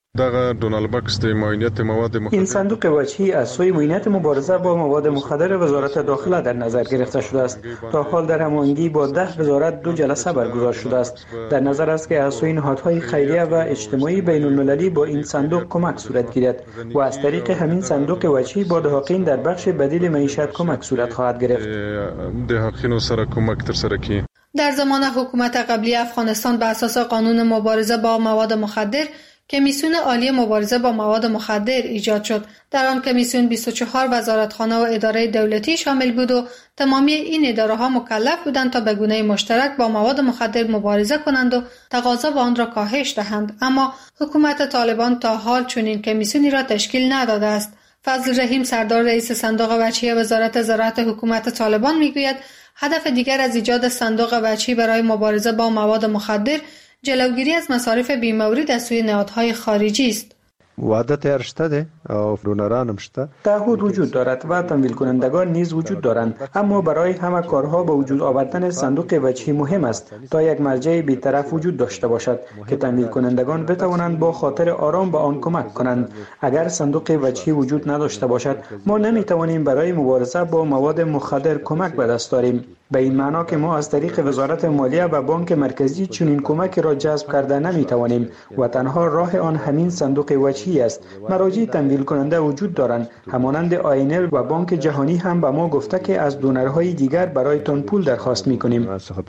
این صندوق وجهی از سوی معینیت مبارزه با مواد مخدر وزارت داخله در نظر گرفته شده است. تا حال در هماهنگی با ده وزارت دو جلسه برگزار شده است. در نظر است که از سوی نهادهای خیریه و اجتماعی بین المللی با این صندوق کمک صورت گیرد و از طریق همین صندوق وجهی با دهاقین در بخش بدیل معیشت کمک صورت خواهد گرفت. در زمان حکومت قبلی افغانستان به اساس قانون مبارزه با مواد مخدر کمیسیون عالی مبارزه با مواد مخدر ایجاد شد. در آن کمیسیون بیست و چهار وزارتخانه و اداره دولتی شامل بود و تمامی این اداره ها مکلف بودند تا به گونه مشترک با مواد مخدر مبارزه کنند و تقاضا با آن را کاهش دهند. اما حکومت طالبان تا حال چنین کمیسیونی را تشکیل نداده است. فضل رحیم سردار رئیس صندوق وجهی وزارت زراعت حکومت طالبان میگوید هدف دیگر از ایجاد صندوق وجهی برای مبارزه با مواد مخدر جلوگیری از مصارف بیمورد از سوی نهادهای خارجی است. وعده ارشته او دونران هم شته. تعهد وجود دارد و تمویل کنندگان نیز وجود دارند، اما برای همه کارها به وجود آوردن صندوق وجهی مهم است تا یک مرجع بی‌طرف وجود داشته باشد که تمویل کنندگان بتوانند با خاطر آرام به آن کمک کنند. اگر صندوق وجهی وجود نداشته باشد ما نمیتوانیم برای مبارزه با مواد مخدر کمک به دست داریم. به این معنا که ما از طریق وزارت مالیه و بانک مرکزی چنین کمک را جذب کرده نمیتوانیم و تنها راه آن همین صندوق وجهی است. مراجع تمویل کننده وجود دارند، همانند آی ان ال و بانک جهانی هم به ما گفته که از دونرهای دیگر برایتان پول درخواست میکنیم.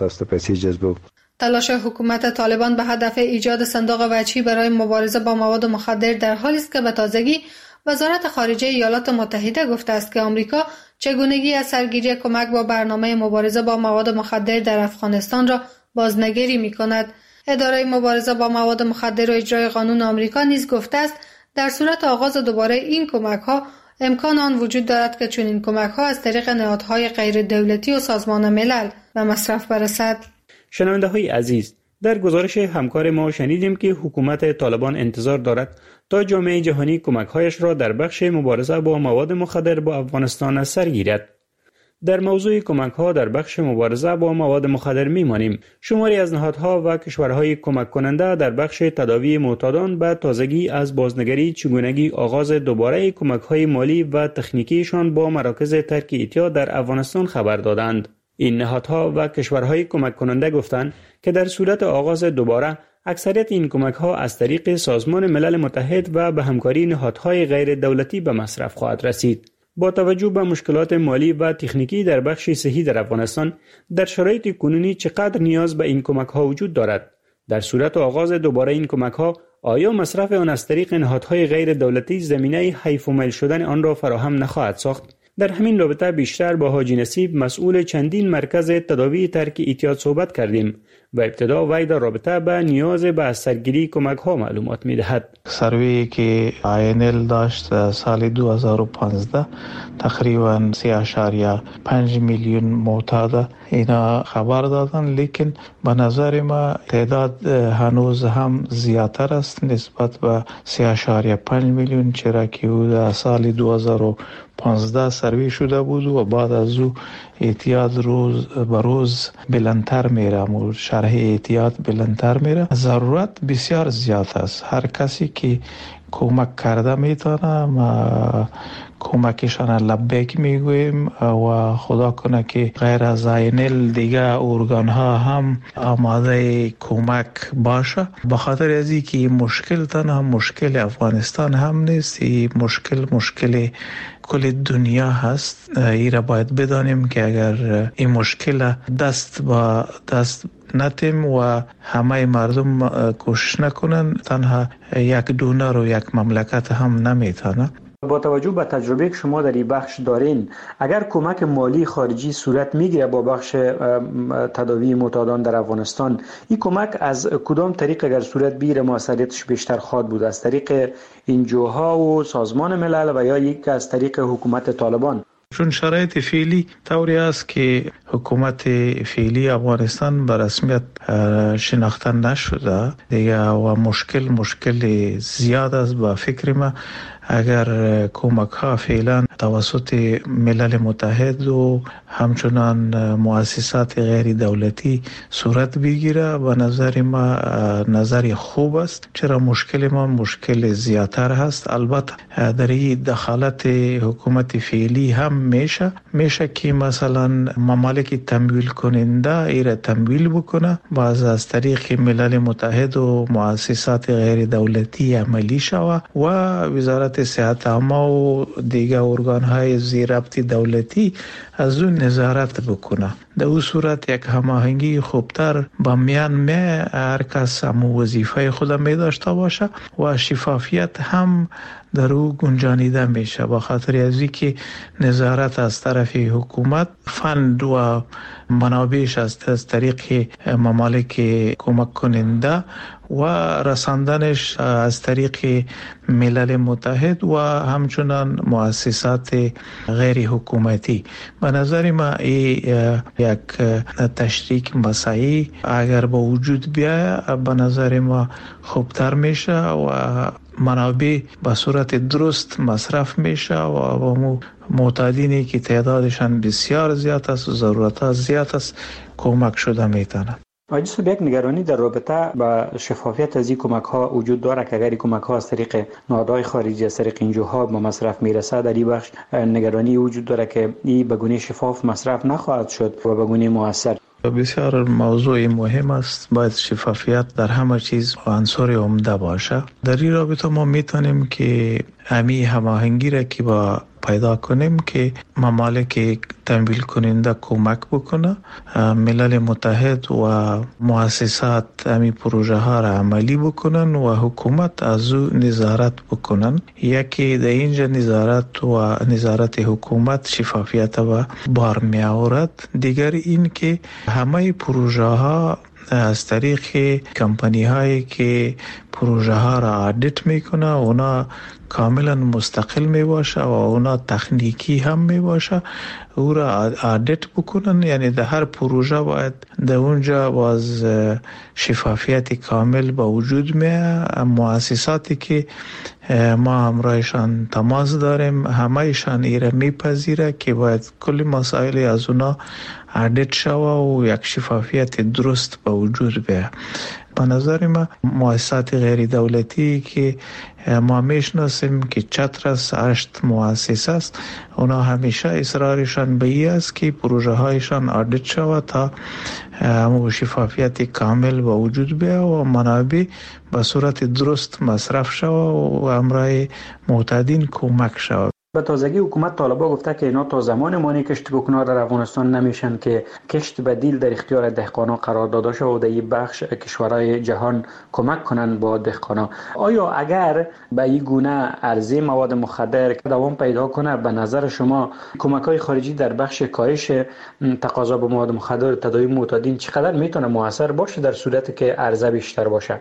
تلاش حکومت طالبان به هدف ایجاد صندوق وجهی برای مبارزه با مواد مخدر در حالی است که به تازگی وزارت خارجه ایالات متحده گفته است که آمریکا چگونگی از سرگیری کمک با برنامه مبارزه با مواد مخدر در افغانستان را بازنگری می‌کند. اداره مبارزه با مواد مخدر و اجرای قانون آمریکا نیز گفته است در صورت آغاز دوباره این کمک‌ها امکان آن وجود دارد که چنین کمک‌ها از طریق نهادهای غیر دولتی و سازمان ملل به مصرف برسد. شنونده‌های عزیز، در گزارش همکار ما شنیدیم که حکومت طالبان انتظار دارد تا جامعه جهانی کمک‌هایش را در بخش مبارزه با مواد مخدر با افغانستان از سر گیرد. در موضوع کمک‌ها در بخش مبارزه با مواد مخدر می‌مانیم. شماری از نهادها و کشورهای کمک کننده در بخش تداوی معتادان به تازگی از بازنگری چگونگی آغاز دوباره کمک‌های مالی و تکنیکیشان با مراکز ترک اعتیاد در افغانستان خبر دادند. این نهادها و کشورهای کمک کننده گفتند که در صورت آغاز دوباره اکثریت این کمک‌ها از طریق سازمان ملل متحد و به همکاری نهادهای غیر دولتی به مصرف خواهد رسید. با توجه به مشکلات مالی و تکنیکی در بخش صحی در افغانستان، در شرایط کنونی چقدر نیاز به این کمک‌ها وجود دارد؟ در صورت آغاز دوباره این کمک‌ها، آیا مصرف آن از طریق نهادهای غیر دولتی زمینه حیف و میل شدن آن را فراهم نخواهد ساخت؟ در همین رابطه بیشتر با حاجی نصیب مسئول چندین مرکز تداوی ترک اعتیاد صحبت کردیم و ابتدا وی در رابطه به نیاز به از سرگیری کمک ها معلومات می دهد. سروی که آی ان ال داشت سال دو هزار و پانزده تقریبا سه اشاریه پنج میلیون معتاد اینا خبر دادن، لیکن به نظر ما تعداد هنوز هم زیادتر است نسبت به سه اشاریه پنج میلیون، چرا که او سال دو هزار و پانزده سروی شده بود و بعد از او اعتیاد روز به روز بلندتر میره و شرح طرح احتیاط بلندتر میره. ضرورت بسیار زیاد است. هر کسی که کمک کرده میتونه، ما کمکشان لبیک میگویم و خدا کنه که غیر از اینل دیگه ارگان ها هم آماده کمک باشه. به خاطر از اینکه مشکل تنها مشکل افغانستان هم نیست، این مشکل مشکل کل دنیا هست. ای را باید بدانیم که اگر این مشکل دست با دست نتیم و همه مردم کوشش نکنن، تنها یک دونر و یک مملکت هم نمیتونه. با توجه به تجربه که شما در این بخش دارین، اگر کمک مالی خارجی صورت میگیره با بخش تداوی معتادان در افغانستان، این کمک از کدام طریق اگر صورت بگیره موثریتش بیشتر خواهد بود؟ از طریق انجوها و سازمان ملل و یا یک از طریق حکومت طالبان؟ چون شرایط فعلی طوری است که حکومت فعلی افغانستان به رسمیت شناخته نشده دیگه و مشکل مشکل زیاد است. با فکر ما اگر کمک ها فعلا توسط ملل متحد و همچنان مؤسسات غیر دولتی صورت بگیره، به نظر ما نظری خوب است، چرا مشکل ما مشکل زیادتر هست. البته در این دخالت حکومت فعلی هم میشه میشه که مثلا ممالک تمویل کننده ایره تمویل بکنه، باز از طریق ملل متحد و مؤسسات غیر دولتی عملی شوه و وزارت صحت عامه و دیگر ارگان های زیربط دولتی از اون نظارت بکنه. در اون صورت یک هماهنگی خوبتر با میان می هر کس هم وظیفه خود می داشته باشه و شفافیت هم در او گنجانیده میشه. با خاطر از اینکه نظارت از طرف حکومت، فند و منابعش از طریق ممالک کمک کننده و رساندنش از طریق ملل متحد و همچنان مؤسسات غیر حکومتی. به نظر ما این یک تشریک مساعی اگر با وجود بیاید به نظر ما خوبتر میشه و منابع به صورت درست مصرف میشه و با معتادینی که تعدادشان بسیار زیاد است و ضرورت زیاد است کمک شده میتونه. آقای صاحب، یک نگرانی در رابطه با شفافیت از این کمک ها وجود داره که اگر این کمک ها از طریق نهادهای خارجی از طریق انجوها به مصرف میرسه، در این بخش نگرانی وجود داره که این به گونه شفاف مصرف نخواهد شد و به گونه مؤثر. بسیار موضوع مهم است. باید شفافیت در همه چیز عنصر عمده باشه. در این رابطه ما میتونیم که همی هماهنگی را که با پیدا کنیم که ممالک تمویل کننده کمک بکنه، ملل متحد و مؤسسات همی پروژه ها را عملی بکنن و حکومت از او نظارت بکنن. یکی در اینجا نظارت و نظارت حکومت شفافیت و بار می آورد. دیگر این که همه پروژه ها از طریق کمپانی هایی که پروژه ها را آدیت میکنه، اونا کاملا مستقل می باشه و اونا تکنیکی هم می باشه، او را آدیت بکنن. یعنی در هر پروژه باید در اونجا باز شفافیت کامل با وجود میاد. مؤسساتی که ما همراهشان تماس داریم همه ایشان ایره میپذیره که باید کل مسائل از اونا آدیت شوه و یک شفافیت درست با وجود بیاد. به نظر ما مؤسسات غیر دولتی که ما میشناسیم که چتر است، هشت مؤسسه است، اونا همیشه اصرارشان به این است که پروژه هایشان آدیت شود تا همون شفافیت کامل با وجود بیاد و منابع به صورت درست مصرف شود و همراه معتادین کمک شود. به تازگی حکومت طالبان گفته که اینا تا زمان مانی کشت بکنار در افغانستان نمیشن که کشت بدیل در اختیار دهقانا قرار داده شد و در این بخش کشورهای جهان کمک کنن با دهقانا. آیا اگر به این گونه عرضه مواد مخدر دوام پیدا کنه، به نظر شما کمک‌های خارجی در بخش کاهش تقاضا به مواد مخدر تداوی معتادین چقدر میتونه موثر باشه در صورتی که عرضه بیشتر باشه؟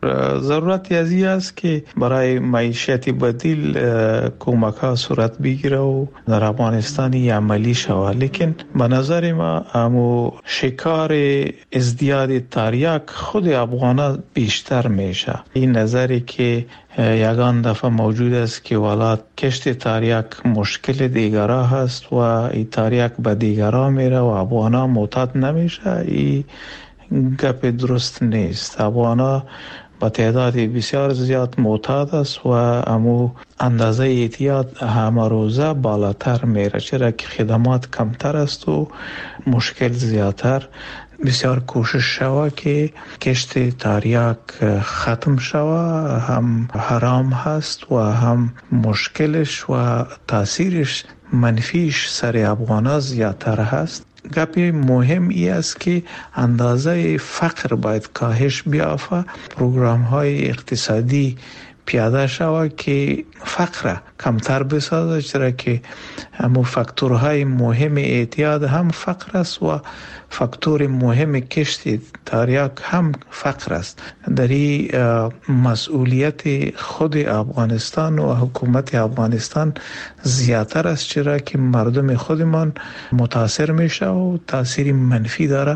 ضرورت از این است که برای معیشت بدیل کمک ها صورت بگیره و در افغانستان عملی شود. لیکن به نظر ما امو شکار ازدیاد تریاک خود افغانا بیشتر میشه. این نظری که یگان دفعه موجود است که ولات کشت تریاک مشکل دیگرها هست و این تریاک به دیگرها میره و افغانا معتاد نمیشه، این گپ درست نیست. افغانا با تعداد بسیار زیاد معتاد است و امو اندازه اعتیاد همه روزه بالاتر میره، چرا که خدمات کمتر است و مشکل زیادتر. بسیار کوشش شوه که کشت تریاک ختم شوه، هم حرام هست و هم مشکلش و تاثیرش منفیش سر افغانا زیادتر هست. گپی مهم ای است که اندازه فقر باید کاهش بیافته، پروگرام های اقتصادی پیاده شود که فقر کمتر بسازه، چرا که همو فاکتورهای مهم اعتیاد هم فقر است و فاکتور مهم کشت تریاک هم فقر است. در این مسئولیت خود افغانستان و حکومت افغانستان زیادتر است، چرا که مردم خودمان متاثر میشه و تاثیر منفی داره.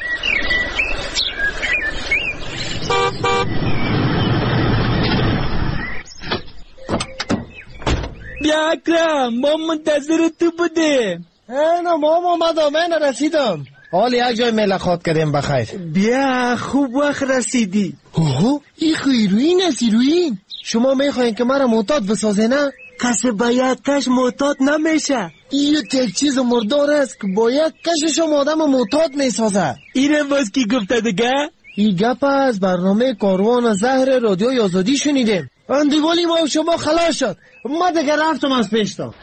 بیا اکرم، ما منتظر تو بودیم. اینا ما اومدم، من رسیدم. حالا یک جای ملاقات کردیم بخیر. بیا خوب وقت رسیدی. اوه این خیروین است. ایروین شما میخواین که مرا معتاد بسازه نه؟ کسی باید کش معتاد نمیشه. این یک چیز مردار است که باید کششم آدم معتاد میسازه. اینم باز کی گفته دیگه؟ این گپ از برنامه کاروان زهر رادیوی آزادی شنیدیم. اندیوالی ما و شما خلاص شد. ما دیگه رفتم از پیشتا.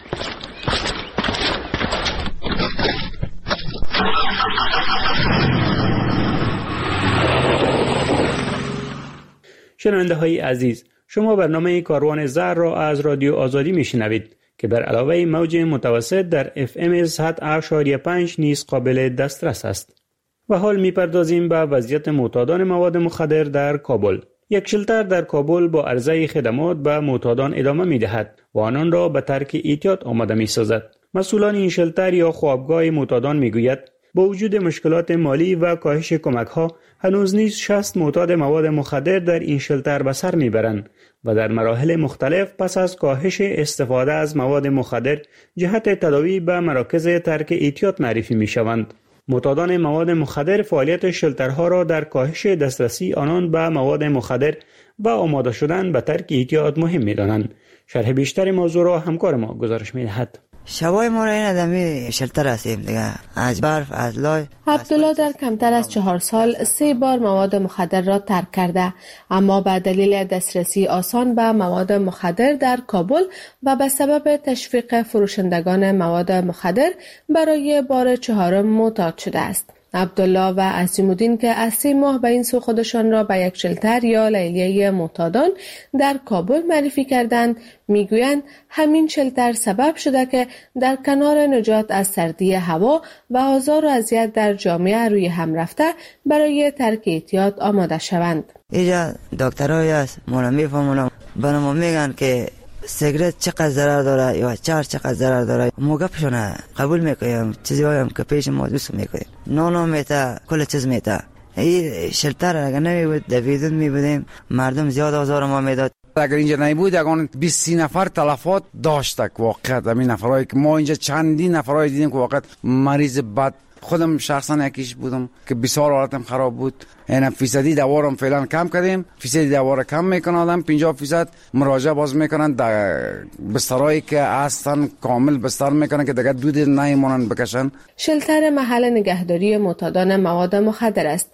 شنونده های عزیز، شما برنامه کاروان زهر را از رادیو آزادی میشنوید که بر علاوه موج متوسط در اف ام صد و پنج نیز قابل دسترس است. و حال میپردازیم به وضعیت معتادان مواد مخدر در کابل. یک شلتر در کابل با عرضه خدمات به معتادان ادامه میدهد و آنان را به ترک اعتیاد آماده میسازد. مسئولان این شلتر یا خوابگاه معتادان میگوید با وجود مشکلات مالی و کاهش کمک‌ها هنوز نیز شصت معتاد مواد مخدر در این شلتر به سر میبرند و در مراحل مختلف پس از کاهش استفاده از مواد مخدر جهت تداوی به مراکز ترک اعتیاد معرفی میشوند. معتادان مواد مخدر فعالیت شلترها را در کاهش دسترسی آنان به مواد مخدر و آماده شدن به ترک اعتیاد مهم می‌دانند. شرح بیشتر موضوع را همکار ما گزارش می‌دهد. شبای ما را این آدمی شلتر هستیم دیگه، از برف از لای. عبدالله در کمتر از چهار سال سه بار مواد مخدر را ترک کرده، اما به دلیل دسترسی آسان به مواد مخدر در کابل و به سبب تشویق فروشندگان مواد مخدر برای بار چهارم معتاد شده است. عبدالله و عظیم‌الدین که از سه ماه به این سو خودشان را به یک شلتر یا لیلیه معتادان در کابل معرفی کردند، میگویند همین شلتر سبب شده که در کنار نجات از سردی هوا و آزار و اذیت در جامعه روی هم رفته برای ترک اعتیاد آماده شوند. اینجا دکترایی هست مولا میفهمونم بنامو میگن که سیگرت چقدر ضرر داره یا چهار چقدر ضرر داره، ما گپشونه قبول میکنیم، چیزی هایم که پیش ما دوست میکنیم، نونو میتا کل چیز میتا. این شلتر اگر نمی بود دویدون می بودیم، مردم زیاد آزار ما میداد. اگر اینجا نبود اگه بیست نفر تلفات داشتک واقعا. همین نفرایی که ما اینجا چندین نفرایی دیدیم که واقعا مریض بد، خودم شخصا یکیش بودم که بسیار حالتم خراب بود. یعنی فیصدی دوارم فعلا کم کردیم، فیصدی دوار کم میکنن آدم، پنجاه فیصد مراجعه باز میکنن در بسترایی که اصلا کامل بستر میکنن که دیگه دود نمیمونن بکشن. شلتر محل نگهداری معتادان مواد مخدر است